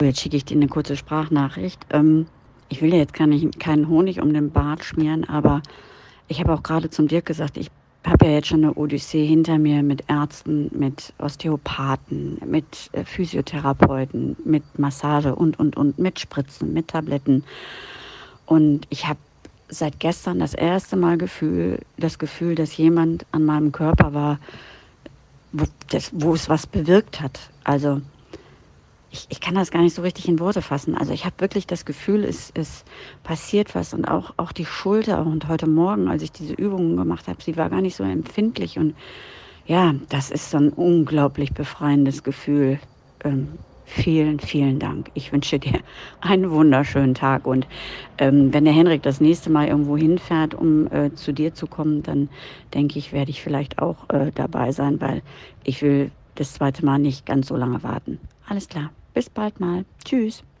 Jetzt schicke ich dir eine kurze Sprachnachricht. Ich will dir jetzt keinen Honig um den Bart schmieren, aber ich habe auch gerade zum Dirk gesagt, ich habe ja jetzt schon eine Odyssee hinter mir mit Ärzten, mit Osteopathen, mit Physiotherapeuten, mit Massage und, mit Spritzen, mit Tabletten. Und ich habe seit gestern das erste Mal das Gefühl, dass jemand an meinem Körper war, wo es was bewirkt hat. Also ich kann das gar nicht so richtig in Worte fassen. Also ich habe wirklich das Gefühl, es passiert was. Und auch die Schulter. Und heute Morgen, als ich diese Übungen gemacht habe, sie war gar nicht so empfindlich. Und ja, das ist so ein unglaublich befreiendes Gefühl. Vielen, vielen Dank. Ich wünsche dir einen wunderschönen Tag. Und wenn der Henrik das nächste Mal irgendwo hinfährt, um zu dir zu kommen, dann denke ich, werde ich vielleicht auch dabei sein, weil ich will das zweite Mal nicht ganz so lange warten. Alles klar. Bis bald mal. Tschüss.